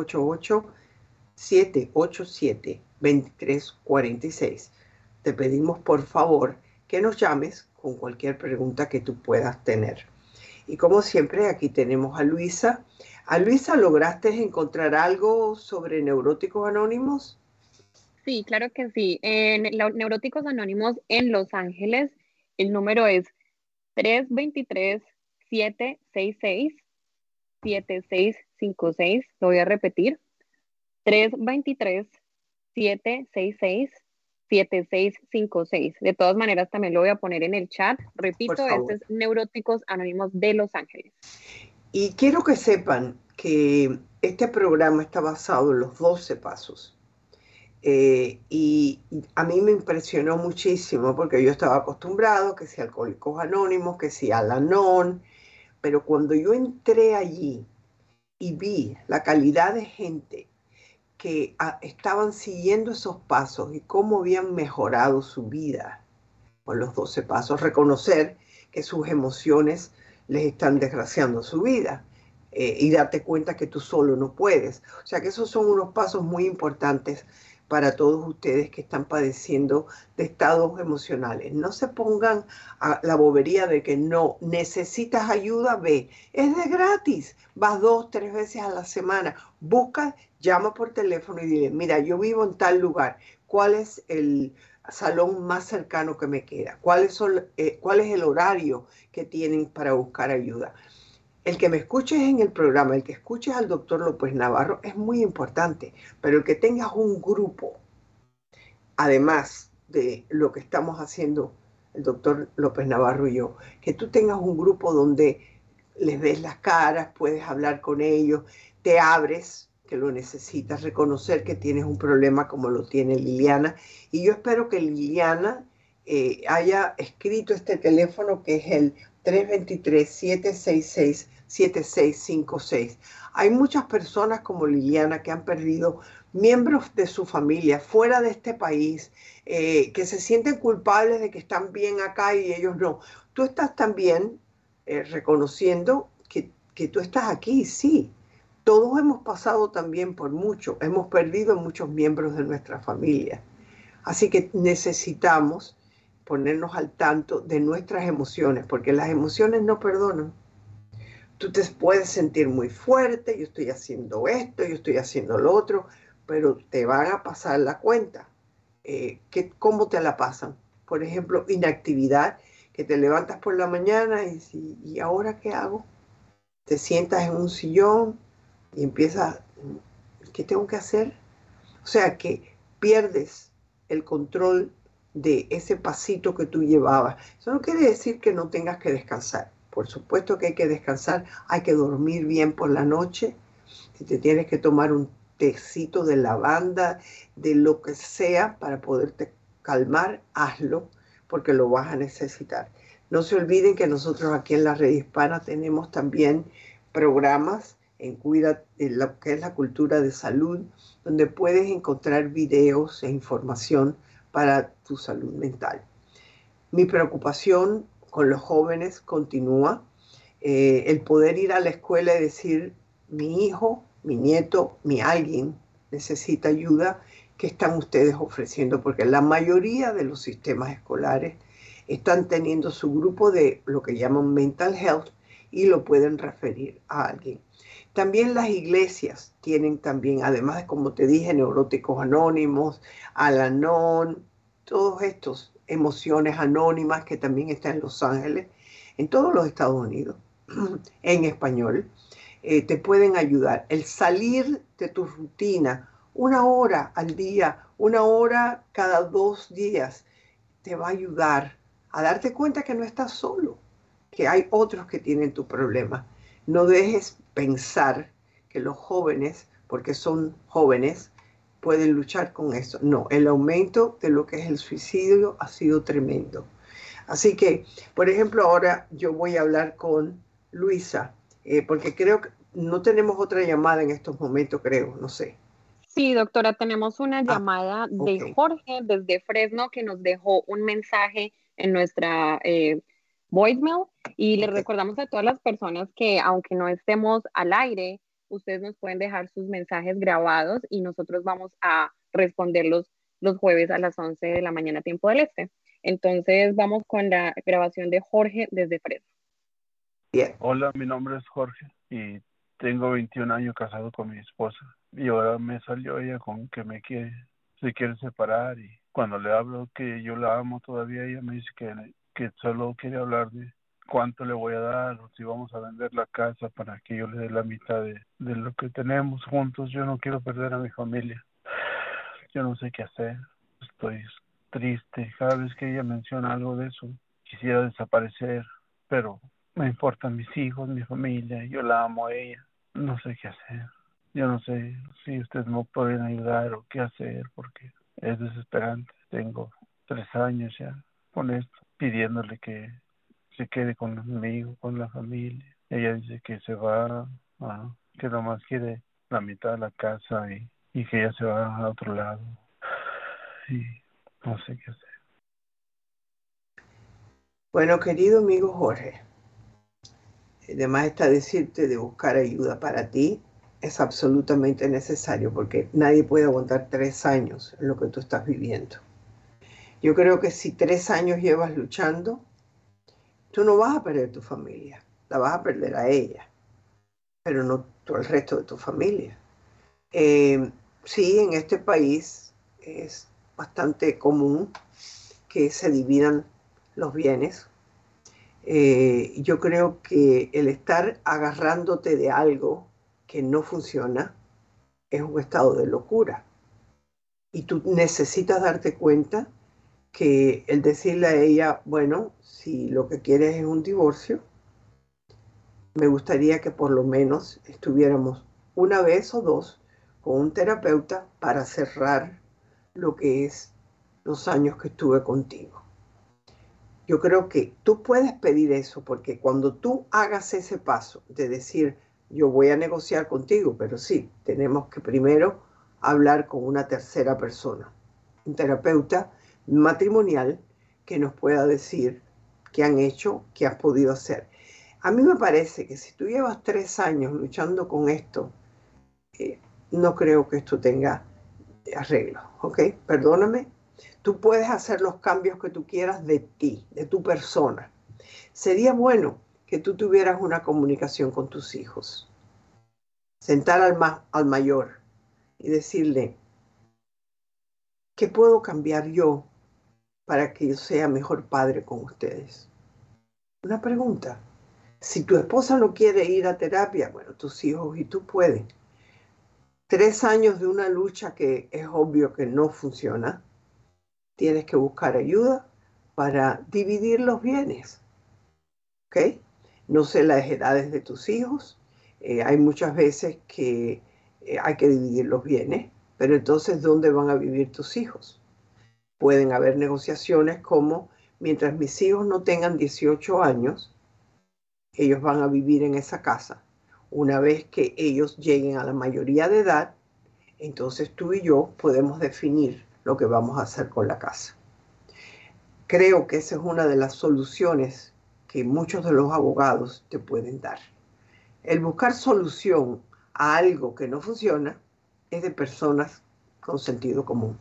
888-787-2346. Te pedimos por favor que nos llames con cualquier pregunta que tú puedas tener. Y como siempre, aquí tenemos a Luisa. ¿A Luisa lograste encontrar algo sobre Neuróticos Anónimos? Sí, claro que sí. En Neuróticos Anónimos en Los Ángeles, el número es 323-766-7656. Lo voy a repetir. 323-766-7656. De todas maneras, también lo voy a poner en el chat. Repito, este es Neuróticos Anónimos de Los Ángeles. Y quiero que sepan que este programa está basado en los 12 pasos. Y a mí me impresionó muchísimo porque yo estaba acostumbrado que si Alcohólicos Anónimos, que si Al-Anon, pero cuando yo entré allí y vi la calidad de gente que estaban siguiendo esos pasos y cómo habían mejorado su vida con los 12 pasos, reconocer que sus emociones les están desgraciando su vida y darte cuenta que tú solo no puedes. O sea que esos son unos pasos muy importantes para todos ustedes que están padeciendo de estados emocionales. No se pongan a la bobería de que no necesitas ayuda, ve, es de gratis, vas 2, 3 veces a la semana, busca, llama por teléfono y dile, mira, yo vivo en tal lugar, ¿cuál es el salón más cercano que me queda? ¿Cuál es el horario que tienen para buscar ayuda? El que me escuches en el programa, el que escuches al doctor López Navarro es muy importante, pero el que tengas un grupo, además de lo que estamos haciendo el doctor López Navarro y yo, que tú tengas un grupo donde les ves las caras, puedes hablar con ellos, te abres, que lo necesitas, reconocer que tienes un problema como lo tiene Liliana. Y yo espero que Liliana haya escrito este teléfono que es el 323-766-7656. Hay muchas personas como Liliana que han perdido miembros de su familia fuera de este país, que se sienten culpables de que están bien acá y ellos no. Tú estás también reconociendo que tú estás aquí, sí. Todos hemos pasado también por mucho, hemos perdido muchos miembros de nuestra familia. Así que necesitamos ponernos al tanto de nuestras emociones, porque las emociones no perdonan. Tú te puedes sentir muy fuerte, yo estoy haciendo esto, yo estoy haciendo lo otro, pero te van a pasar la cuenta. ¿Cómo te la pasan? Por ejemplo, inactividad, que te levantas por la mañana y ¿y ahora qué hago? Te sientas en un sillón y empiezas, ¿qué tengo que hacer? O sea que pierdes el control de ese pasito que tú llevabas. Eso no quiere decir que no tengas que descansar. Por supuesto que hay que descansar, hay que dormir bien por la noche. Si te tienes que tomar un tecito de lavanda, de lo que sea para poderte calmar, hazlo, porque lo vas a necesitar. No se olviden que nosotros aquí en la Red Hispana tenemos también programas en lo que es la cultura de salud, donde puedes encontrar videos e información para tu salud mental. Mi preocupación con los jóvenes continúa. El poder ir a la escuela y decir, mi hijo, mi nieto, mi alguien necesita ayuda, ¿qué están ustedes ofreciendo? Porque la mayoría de los sistemas escolares están teniendo su grupo de lo que llaman mental health y lo pueden referir a alguien. También las iglesias tienen también, además de, como te dije, Neuróticos Anónimos, Al-Anon, todos estos emociones anónimas que también están en Los Ángeles, en todos los Estados Unidos, en español, te pueden ayudar. El salir de tu rutina, 1 hora al día, 1 hora cada 2 días, te va a ayudar a darte cuenta que no estás solo, que hay otros que tienen tu problema. No dejes pensar que los jóvenes, porque son jóvenes, pueden luchar con eso. No, el aumento de lo que es el suicidio ha sido tremendo. Así que, por ejemplo, ahora yo voy a hablar con Luisa, porque creo que no tenemos otra llamada en estos momentos, creo, no sé. Sí, doctora, tenemos una llamada de Jorge desde Fresno que nos dejó un mensaje en nuestra voicemail y le recordamos a todas las personas que aunque no estemos al aire, ustedes nos pueden dejar sus mensajes grabados y nosotros vamos a responderlos los jueves a las 11 de la mañana, tiempo del este. Entonces vamos con la grabación de Jorge desde Fresno. Bien. Hola, mi nombre es Jorge y tengo 21 años casado con mi esposa y ahora me salió ella con que se quiere separar y cuando le hablo que yo la amo todavía, ella me dice que solo quiere hablar de cuánto le voy a dar o si vamos a vender la casa para que yo le dé la mitad de lo que tenemos juntos. Yo no quiero perder a mi familia. Yo no sé qué hacer. Estoy triste. Cada vez que ella menciona algo de eso, quisiera desaparecer, pero me importan mis hijos, mi familia. Yo la amo a ella. No sé qué hacer. Yo no sé si ustedes me pueden ayudar o qué hacer porque es desesperante. Tengo 3 años ya con esto, pidiéndole que se quede conmigo, con la familia. Ella dice que se va, que nomás quiere la mitad de la casa y que ella se va a otro lado. Y no sé qué hacer. Bueno, querido amigo Jorge, además está decirte de buscar ayuda para ti. Es absolutamente necesario porque nadie puede aguantar 3 años en lo que tú estás viviendo. Yo creo que si 3 años llevas luchando, tú no vas a perder tu familia, la vas a perder a ella, pero no tú al resto de tu familia. Sí, en este país es bastante común que se dividan los bienes. Yo creo que el estar agarrándote de algo que no funciona es un estado de locura. Y tú necesitas darte cuenta que el decirle a ella, bueno, si lo que quieres es un divorcio, me gustaría que por lo menos estuviéramos 1 vez o 2 con un terapeuta para cerrar lo que es los años que estuve contigo. Yo creo que tú puedes pedir eso porque cuando tú hagas ese paso de decir, yo voy a negociar contigo, pero sí, tenemos que primero hablar con una tercera persona, un terapeuta matrimonial que nos pueda decir qué han hecho, qué has podido hacer. A mí me parece que si tú llevas 3 años luchando con esto, no creo que esto tenga arreglo, ¿ok? Perdóname. Tú puedes hacer los cambios que tú quieras de ti, de tu persona. Sería bueno que tú tuvieras una comunicación con tus hijos. Sentar al mayor y decirle, ¿qué puedo cambiar yo para que yo sea mejor padre con ustedes? Una pregunta. Si tu esposa no quiere ir a terapia, bueno, tus hijos y tú pueden. 3 años de una lucha que es obvio que no funciona. Tienes que buscar ayuda para dividir los bienes. ¿Ok? No sé las edades de tus hijos. Hay muchas veces que hay que dividir los bienes, pero entonces, ¿dónde van a vivir tus hijos? Pueden haber negociaciones como, mientras mis hijos no tengan 18 años, ellos van a vivir en esa casa. Una vez que ellos lleguen a la mayoría de edad, entonces tú y yo podemos definir lo que vamos a hacer con la casa. creo que esa es una de las soluciones que muchos de los abogados te pueden dar. El buscar solución a algo que no funciona es de personas con sentido común.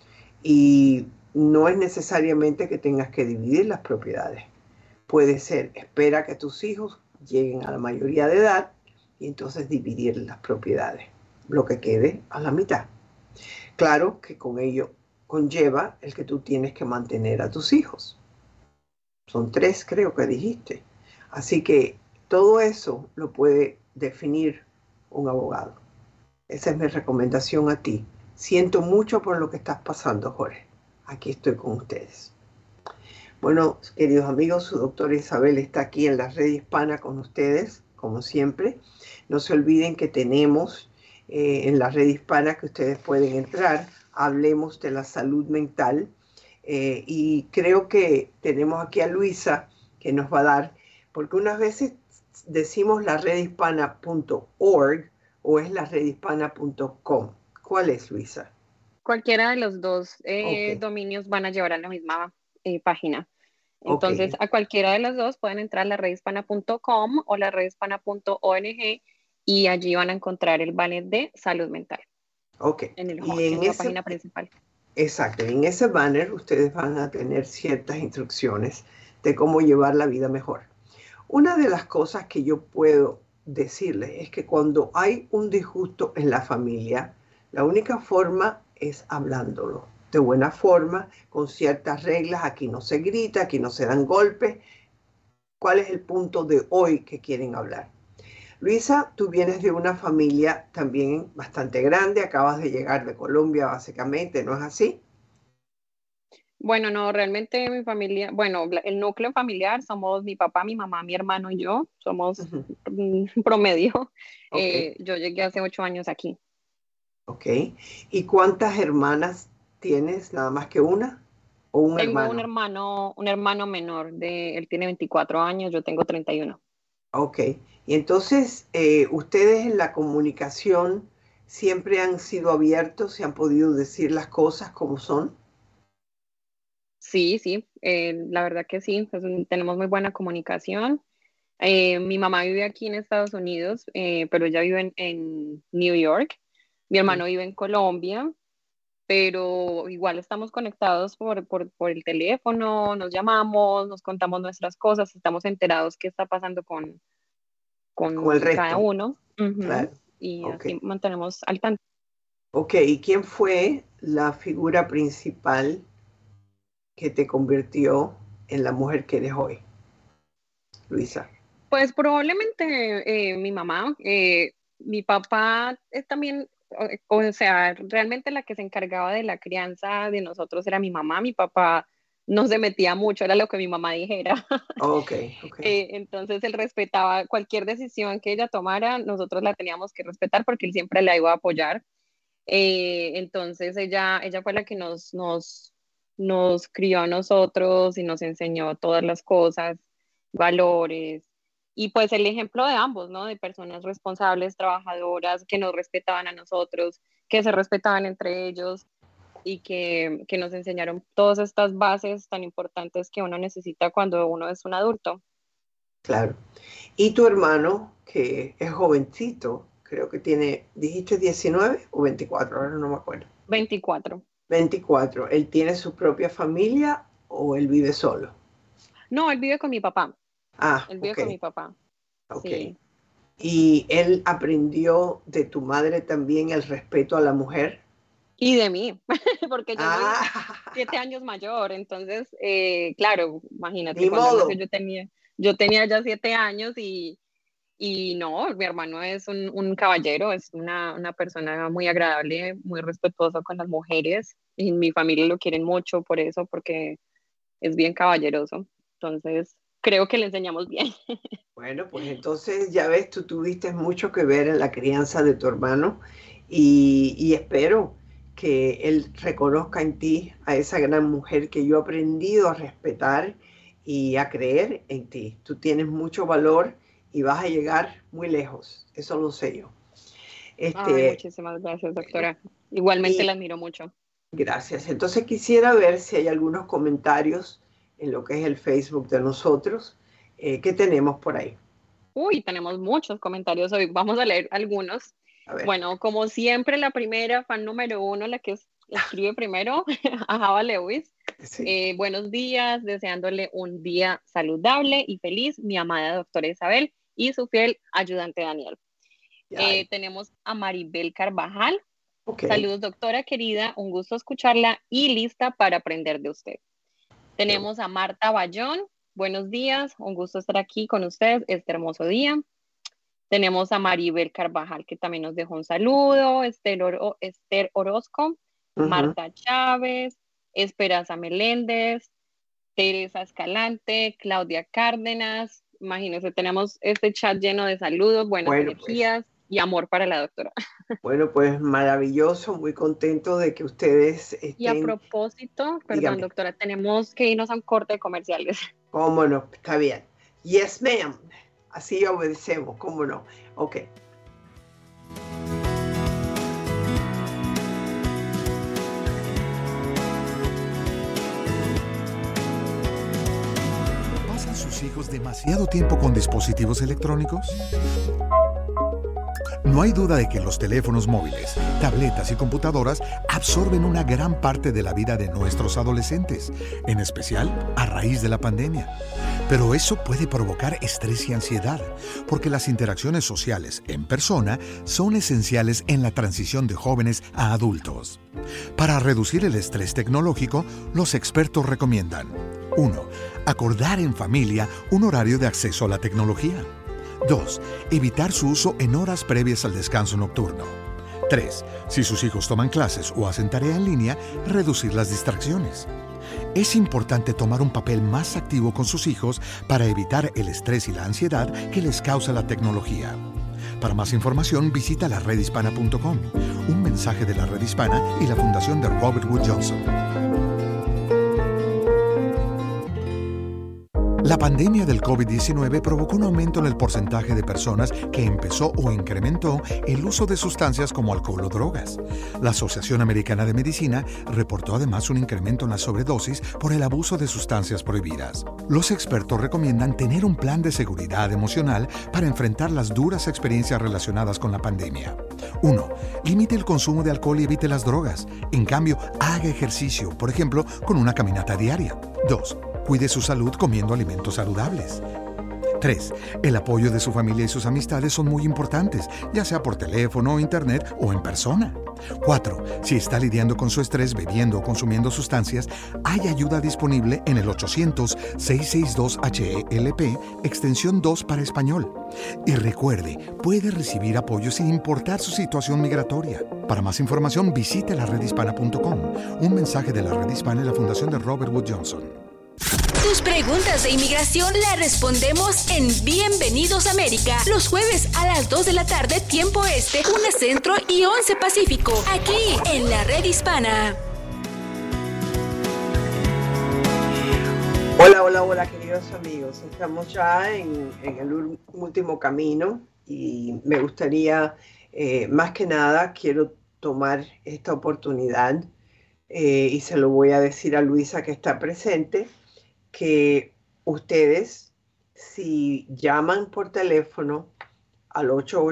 Y no es necesariamente que tengas que dividir las propiedades. Puede ser, espera que tus hijos lleguen a la mayoría de edad y entonces dividir las propiedades, lo que quede a la mitad. Claro que con ello conlleva el que tú tienes que mantener a tus hijos. Son 3, creo que dijiste. Así que todo eso lo puede definir un abogado. Esa es mi recomendación a ti. Siento mucho por lo que estás pasando, Jorge. Aquí estoy con ustedes. Bueno, queridos amigos, su doctora Isabel está aquí en la red hispana con ustedes, como siempre. No se olviden que tenemos en la red hispana que ustedes pueden entrar. Hablemos de la salud mental. Y creo que tenemos aquí a Luisa que nos va a dar, porque unas veces decimos la redhispana.org o es la redhispana.com. ¿Cuál es, Luisa? Cualquiera de los dos dominios van a llevar a la misma página. Entonces, a cualquiera de los dos pueden entrar a la redhispana.com o la redhispana.org y allí van a encontrar el banner de salud mental. En la página principal. Exacto. En ese banner ustedes van a tener ciertas instrucciones de cómo llevar la vida mejor. Una de las cosas que yo puedo decirles es que cuando hay un disgusto en la familia, la única forma es hablándolo. De buena forma, con ciertas reglas. Aquí no se grita, aquí no se dan golpes. ¿Cuál es el punto de hoy que quieren hablar? Luisa, tú vienes de una familia también bastante grande, acabas de llegar de Colombia básicamente, ¿no es así? Bueno, no, realmente mi familia, bueno, el núcleo familiar somos mi papá, mi mamá, mi hermano y yo, somos promedio. Yo llegué hace 8 años aquí. Ok, ¿y cuántas hermanas tienes? ¿Nada más que una? ¿O un hermano? Un hermano menor, él tiene 24 años, yo tengo 31. Ok, y entonces ustedes en la comunicación siempre han sido abiertos, se han podido decir las cosas como son. Sí, la verdad que sí, tenemos muy buena comunicación. Mi mamá vive aquí en Estados Unidos, pero ella vive en New York. Mi hermano vive en Colombia, pero igual estamos conectados por el teléfono, nos llamamos, nos contamos nuestras cosas, estamos enterados qué está pasando con el resto. Cada uno. Claro. Y así mantenemos al tanto. Ok, ¿y quién fue la figura principal que te convirtió en la mujer que eres hoy, Luisa? Pues probablemente mi mamá. Mi papá es también, o sea, realmente la que se encargaba de la crianza de nosotros era mi mamá. Mi papá no se metía mucho, era lo que mi mamá dijera. Entonces él respetaba cualquier decisión que ella tomara, nosotros la teníamos que respetar porque él siempre la iba a apoyar. Entonces ella fue la que nos crió a nosotros y nos enseñó todas las cosas, valores, y pues el ejemplo de ambos, ¿no? De personas responsables, trabajadoras, que nos respetaban a nosotros, que se respetaban entre ellos y que nos enseñaron todas estas bases tan importantes que uno necesita cuando uno es un adulto. Claro. Y tu hermano, que es jovencito, creo que tiene, dijiste 19 o 24, ahora no me acuerdo. 24. 24. ¿Él tiene su propia familia o él vive solo? No, él vive con mi papá. Él vive con mi papá. Ok. Sí. ¿Y él aprendió de tu madre también el respeto a la mujer? Y de mí, porque yo soy 7 años mayor, entonces, claro, imagínate, cuando yo tenía ya 7 años y no, mi hermano es un caballero, es una persona muy agradable, muy respetuosa con las mujeres, y mi familia lo quieren mucho por eso, porque es bien caballeroso, entonces creo que le enseñamos bien. Bueno, pues entonces ya ves, tú tuviste mucho que ver en la crianza de tu hermano y espero que él reconozca en ti a esa gran mujer que yo he aprendido a respetar y a creer en ti. Tú tienes mucho valor y vas a llegar muy lejos, eso lo sé yo. Muchísimas gracias, doctora. Igualmente la admiro mucho. Gracias. Entonces quisiera ver si hay algunos comentarios en lo que es el Facebook de nosotros. ¿Qué tenemos por ahí? Uy, tenemos muchos comentarios hoy. Vamos a leer algunos. Bueno, como siempre, la primera, fan número 1, la que escribe primero, a Java Lewis. Sí. Buenos días, deseándole un día saludable y feliz, mi amada doctora Isabel y su fiel ayudante Daniel. Tenemos a Maribel Carvajal. Saludos, doctora querida, un gusto escucharla y lista para aprender de usted. Tenemos a Marta Bayón. Buenos días, un gusto estar aquí con ustedes este hermoso día. Tenemos a Maribel Carvajal, que también nos dejó un saludo. Esther Orozco, Marta Chávez, Esperanza Meléndez, Teresa Escalante, Claudia Cárdenas. Imagínense, tenemos este chat lleno de saludos, buenas energías y amor para la doctora. Bueno, pues maravilloso, muy contento de que ustedes estén... Y a propósito, perdón, doctora, tenemos que irnos a un corte de comerciales. ¿Cómo no? Está bien. Yes, ma'am. Así obedecemos, ¿cómo no? Ok. ¿Pasan sus hijos demasiado tiempo con dispositivos electrónicos? No hay duda de que los teléfonos móviles, tabletas y computadoras absorben una gran parte de la vida de nuestros adolescentes, en especial a raíz de la pandemia. Pero eso puede provocar estrés y ansiedad, porque las interacciones sociales en persona son esenciales en la transición de jóvenes a adultos. Para reducir el estrés tecnológico, los expertos recomiendan: 1. Acordar en familia un horario de acceso a la tecnología. 2. Evitar su uso en horas previas al descanso nocturno. 3. Si sus hijos toman clases o hacen tarea en línea, reducir las distracciones. Es importante tomar un papel más activo con sus hijos para evitar el estrés y la ansiedad que les causa la tecnología. Para más información, visita laredhispana.com. Un mensaje de la Red Hispana y la Fundación de Robert Wood Johnson. La pandemia del COVID-19 provocó un aumento en el porcentaje de personas que empezó o incrementó el uso de sustancias como alcohol o drogas. La Asociación Americana de Medicina reportó además un incremento en la sobredosis por el abuso de sustancias prohibidas. Los expertos recomiendan tener un plan de seguridad emocional para enfrentar las duras experiencias relacionadas con la pandemia. 1. Limite el consumo de alcohol y evite las drogas. En cambio, haga ejercicio, por ejemplo, con una caminata diaria. 2. Cuide su salud comiendo alimentos saludables. 3. El apoyo de su familia y sus amistades son muy importantes, ya sea por teléfono, internet o en persona. 4. Si está lidiando con su estrés bebiendo o consumiendo sustancias, hay ayuda disponible en el 800-662-HELP, extensión 2 para español. Y recuerde, puede recibir apoyo sin importar su situación migratoria. Para más información, visite laredhispana.com. Un mensaje de la Red Hispana y la Fundación de Robert Wood Johnson. Tus preguntas de inmigración las respondemos en Bienvenidos América, los jueves a las 2 de la tarde, tiempo este, 1 centro y 11 pacífico, aquí en la Red Hispana. Hola, queridos amigos. Estamos ya en el último camino y me gustaría, más que nada, quiero tomar esta oportunidad y se lo voy a decir a Luisa que está presente, que ustedes, si llaman por teléfono al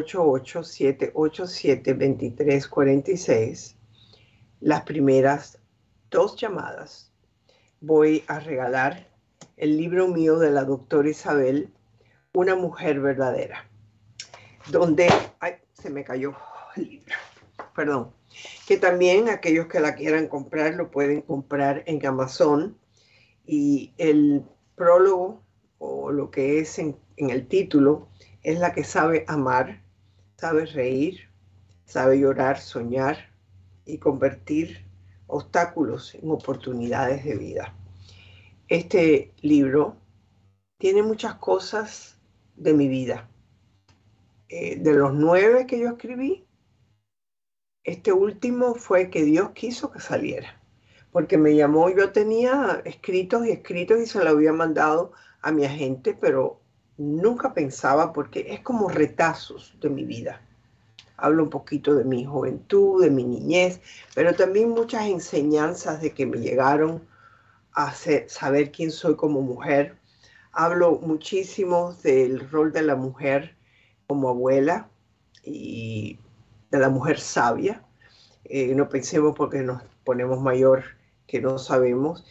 888-787-2346, las primeras 2 llamadas, voy a regalar el libro mío de la doctora Isabel, Una mujer verdadera, donde, se me cayó el libro, perdón, que también aquellos que la quieran comprar lo pueden comprar en Amazon. Y el prólogo, o lo que es en el título, es la que sabe amar, sabe reír, sabe llorar, soñar y convertir obstáculos en oportunidades de vida. Este libro tiene muchas cosas de mi vida. De los 9 que yo escribí, este último fue que Dios quiso que saliera. Porque me llamó, yo tenía escritos y se lo había mandado a mi agente, pero nunca pensaba, porque es como retazos de mi vida. Hablo un poquito de mi juventud, de mi niñez, pero también muchas enseñanzas de que me llegaron a saber quién soy como mujer. Hablo muchísimo del rol de la mujer como abuela y de la mujer sabia. No pensemos porque nos ponemos mayor que no sabemos.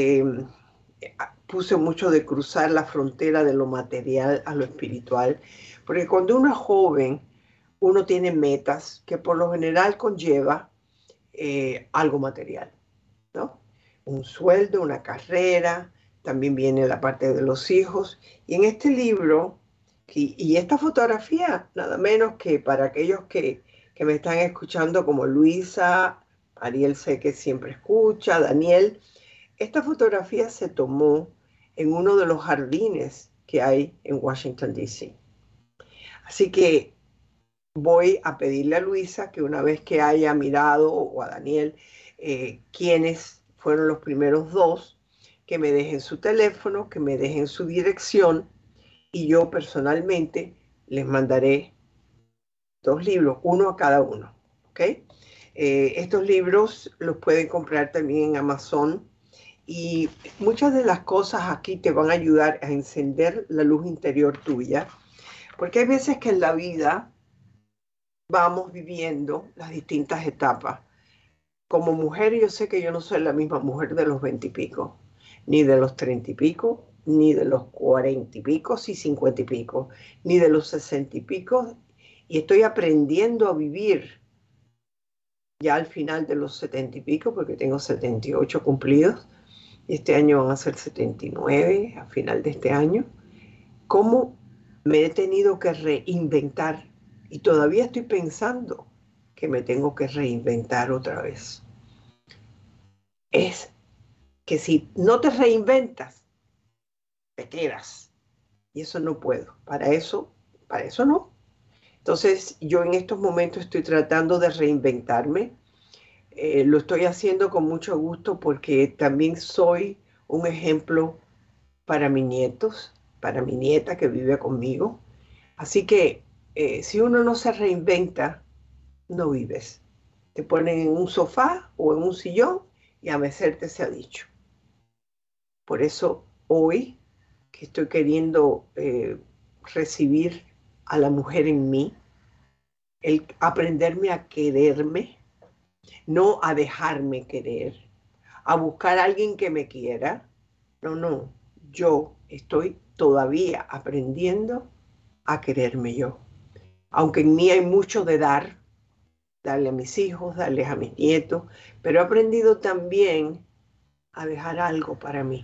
Puse mucho de cruzar la frontera de lo material a lo espiritual, porque cuando uno es joven, uno tiene metas que por lo general conlleva algo material, ¿no? Un sueldo, una carrera, también viene la parte de los hijos. Y en este libro, y esta fotografía, nada menos que para aquellos que me están escuchando como Luisa, Ariel sé que siempre escucha, Daniel, esta fotografía se tomó en uno de los jardines que hay en Washington, D.C. Así que voy a pedirle a Luisa que una vez que haya mirado, o a Daniel, quiénes fueron los primeros dos, que me dejen su teléfono, que me dejen su dirección, y yo personalmente les mandaré 2 libros, uno a cada uno, ¿ok? Estos libros los pueden comprar también en Amazon, y muchas de las cosas aquí te van a ayudar a encender la luz interior tuya, porque hay veces que en la vida vamos viviendo las distintas etapas. Como mujer, yo sé que yo no soy la misma mujer de los 20 y pico, ni de los 30 y pico, ni de los 40 y pico, sí 50 y pico, ni de los 60 y pico, y estoy aprendiendo a vivir ya al final de los 70 y pico, porque tengo 78 cumplidos, y este año van a ser 79, a final de este año, cómo me he tenido que reinventar, y todavía estoy pensando que me tengo que reinventar otra vez. Es que si no te reinventas, te quedas. Y eso no puedo. Para eso no. Entonces, yo en estos momentos estoy tratando de reinventarme. Lo estoy haciendo con mucho gusto porque también soy un ejemplo para mis nietos, para mi nieta que vive conmigo. Así que si uno no se reinventa, no vives. Te ponen en un sofá o en un sillón y a mecerte se ha dicho. Por eso hoy que estoy queriendo recibir a la mujer en mí, el aprenderme a quererme, no a dejarme querer, a buscar a alguien que me quiera. No, yo estoy todavía aprendiendo a quererme yo. Aunque en mí hay mucho de darle a mis hijos, darles a mis nietos, pero he aprendido también a dejar algo para mí.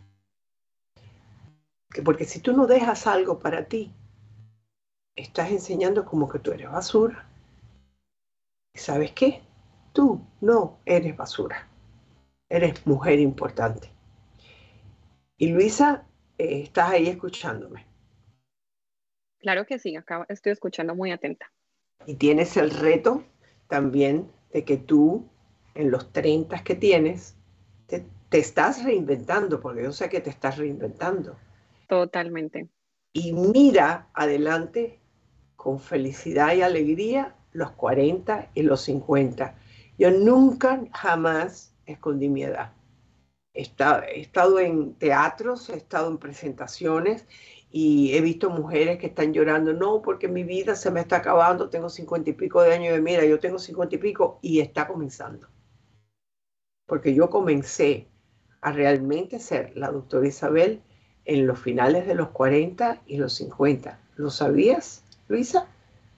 Porque si tú no dejas algo para ti, estás enseñando como que tú eres basura. ¿Y sabes qué? Tú no eres basura. Eres mujer importante. Y Luisa, ¿estás ahí escuchándome? Claro que sí, acá estoy escuchando muy atenta. Y tienes el reto también de que tú, en los 30 que tienes, te estás reinventando, porque yo sé que te estás reinventando. Totalmente. Y mira adelante con felicidad y alegría los 40 y los 50. Yo nunca, jamás escondí mi edad. He estado en teatros, he estado en presentaciones y he visto mujeres que están llorando, no, porque mi vida se me está acabando, tengo 50 y pico de años, y mira, yo tengo 50 y pico y está comenzando. Porque yo comencé a realmente ser la doctora Isabel en los finales de los 40 y los 50. ¿Lo sabías, Luisa?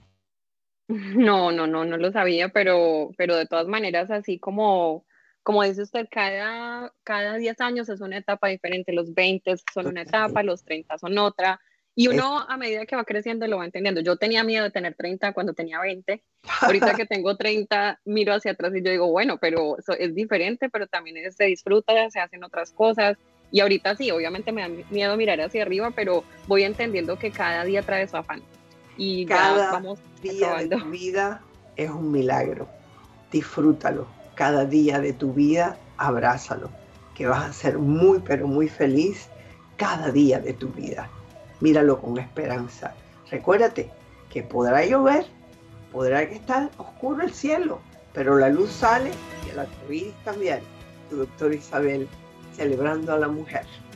No lo sabía, pero de todas maneras, así como dice usted, cada 10 años es una etapa diferente. Los 20 son una etapa, los 30 son otra. Y uno a medida que va creciendo lo va entendiendo. Yo tenía miedo de tener 30 cuando tenía 20. Ahorita que tengo 30, miro hacia atrás y yo digo, bueno, pero es diferente, pero también se disfruta, se hacen otras cosas. Y ahorita sí, obviamente me da miedo mirar hacia arriba, pero voy entendiendo que cada día trae su afán. Y cada día de tu vida es un milagro. Disfrútalo. Cada día de tu vida, abrázalo. Que vas a ser muy, pero muy feliz cada día de tu vida. Míralo con esperanza. Recuérdate que podrá llover, podrá estar oscuro el cielo, pero la luz sale y el arcoíris también. Tu doctora Isabel celebrando a la mujer.